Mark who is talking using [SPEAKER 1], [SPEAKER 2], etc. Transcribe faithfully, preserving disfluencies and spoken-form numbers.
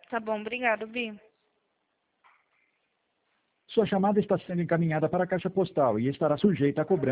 [SPEAKER 1] Tá bom, obrigado, Bi.
[SPEAKER 2] Sua chamada está sendo encaminhada para a caixa postal e estará sujeita a cobrança.